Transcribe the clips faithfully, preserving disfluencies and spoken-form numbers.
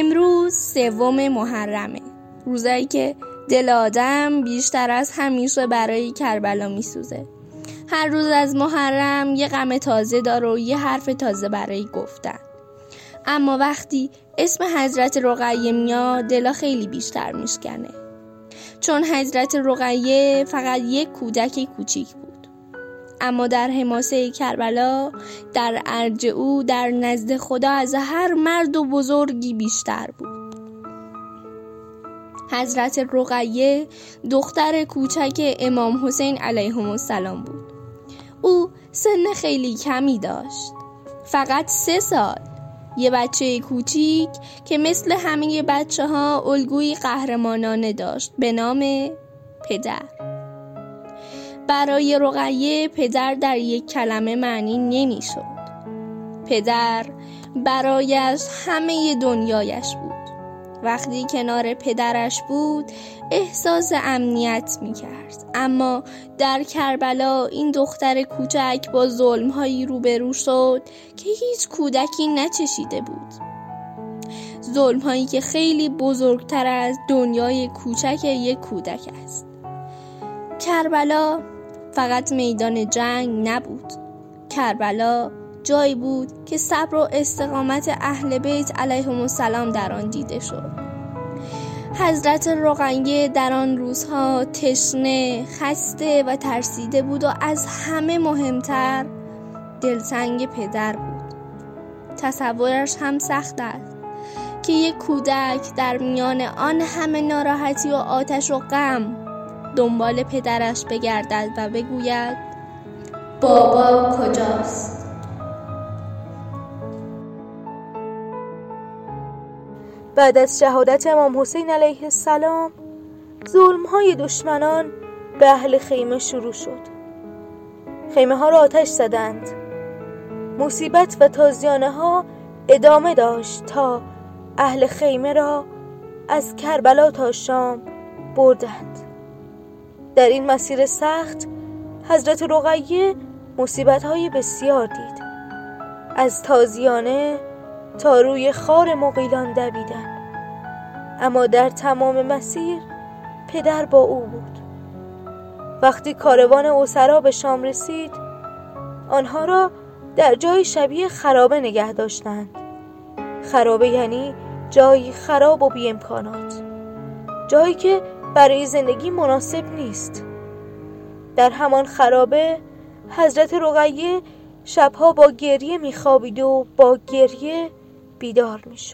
امروز سوم محرمه، روزایی که دل آدم بیشتر از همیشه برای کربلا میسوزه. هر روز از محرم یه غم تازه داره و یه حرف تازه برای گفتن. اما وقتی اسم حضرت رقیه میاد دلا خیلی بیشتر میشکنه، چون حضرت رقیه فقط یک کودک کوچیک بود، اما در حماسه کربلا، در ارج او، در نزد خدا از هر مرد و بزرگی بیشتر بود. حضرت رقیه دختر کوچک امام حسین علیهم السلام بود. او سن خیلی کمی داشت، فقط سه سال. یه بچه کوچیک که مثل همه بچه ها الگوی قهرمانانه داشت به نام پدر. برای رقیه پدر در یک کلمه معنی نمی شد. پدر برایش همه دنیایش بود. وقتی کنار پدرش بود احساس امنیت می کرد. اما در کربلا این دختر کوچک با ظلم‌هایی روبرو شد که هیچ کودکی نچشیده بود. ظلم‌هایی که خیلی بزرگتر از دنیای کوچک یک کودک است. کربلا فقط میدان جنگ نبود. کربلا جایی بود که صبر و استقامت اهل بیت علیهم السلام در آن دیده شد. حضرت رقیه در آن روزها تشنه، خسته و ترسیده بود و از همه مهمتر دلتنگ پدر بود. تصورش هم سخت است که یک کودک در میان آن همه ناراحتی و آتش و غم دنبال پدرش بگردد و بگوید بابا کجاست؟ بعد از شهادت امام حسین علیه السلام ظلم‌های دشمنان به اهل خیمه شروع شد. خیمه ها را آتش زدند. مصیبت و تازیانه ها ادامه داشت تا اهل خیمه را از کربلا تا شام بردند. در این مسیر سخت حضرت رقیه مصیبت های بسیار دید. از تازیانه تا روی خار مغیلان دویدن، اما در تمام مسیر پدر با او بود. وقتی کاروان اسرا به شام رسید آنها را در جای شبیه خرابه نگه داشتند. خرابه یعنی جایی خراب و بی امکانات، جایی که برای زندگی مناسب نیست. در همان خرابه حضرت رقیه شبها با گریه میخوابید و با گریه بیدار میشد.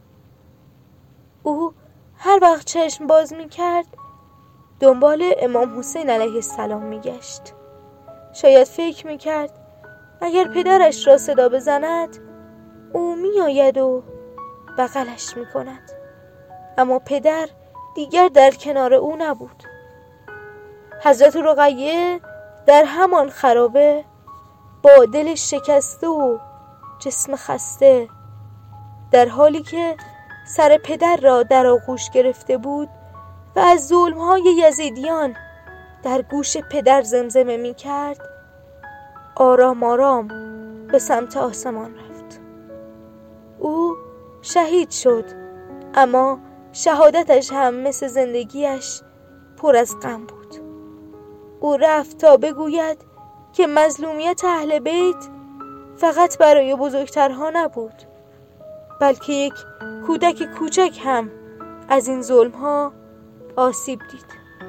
او هر وقت چشم باز میکرد دنبال امام حسین علیه السلام میگشت. شاید فکر میکرد اگر پدرش را صدا بزند او میآید و بغلش میکند، اما پدر دیگر در کنار او نبود. حضرت رقیه در همان خرابه با دل شکسته و جسم خسته، در حالی که سر پدر را در آغوش گرفته بود و از ظلم‌های یزیدیان در گوش پدر زمزمه می کرد، آرام آرام به سمت آسمان رفت. او شهید شد، اما شهادتش هم مثل زندگیش پر از غم بود. او رفت تا بگوید که مظلومیت اهل بیت فقط برای بزرگترها نبود، بلکه یک کودک کوچک هم از این ظلم‌ها آسیب دید.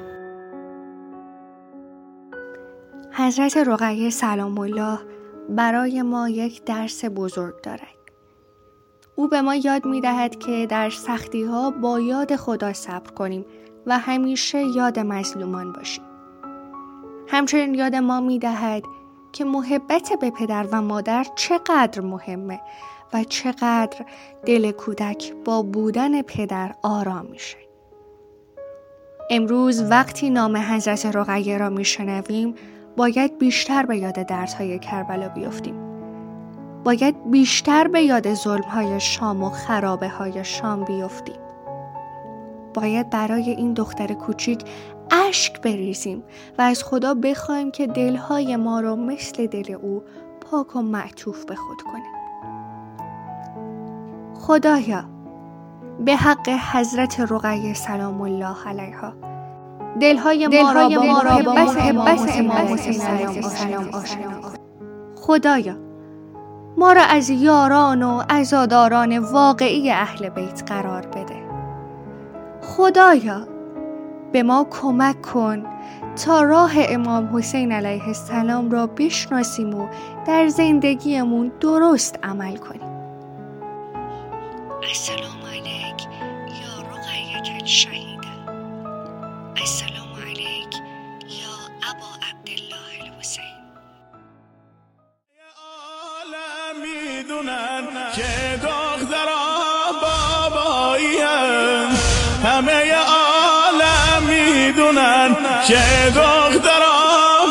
حضرت رقیه سلام الله برای ما یک درس بزرگ دارد. او به ما یاد می دهد که در سختی ها با یاد خدا صبر کنیم و همیشه یاد مظلومان باشیم. همچنین یاد ما می دهد که محبت به پدر و مادر چقدر مهمه و چقدر دل کودک با بودن پدر آرام میشه. امروز وقتی نام حضرت رقیه را میشنویم باید بیشتر به یاد دردهای کربلا بیفتیم. باید بیشتر به یاد ظلم‌های شام و خرابه های شام بیفتیم. باید برای این دختر کوچیک اشک بریزیم و از خدا بخوایم که دلهای ما رو مثل دل او پاک و معطوف به خود کنه. خدایا به حق حضرت رقیه سلام الله علیها دلهای ما را با محبت امام حسین سلام آشنا کن. خدایا ما را از یاران و عزاداران واقعی اهل بیت قرار بده. خدایا به ما کمک کن تا راه امام حسین علیه السلام را بشناسیم و در زندگیمون درست عمل کنیم. السلام علیک یا رقیة الشهیده. السلام علیک یا ابا عبدالله الحسین. عالم میدونن که دختران باباییم، همه عالم میدونن که دختران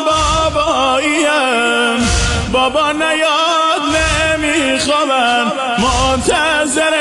باباییم. بابا نیاد نمیخوابن منتظر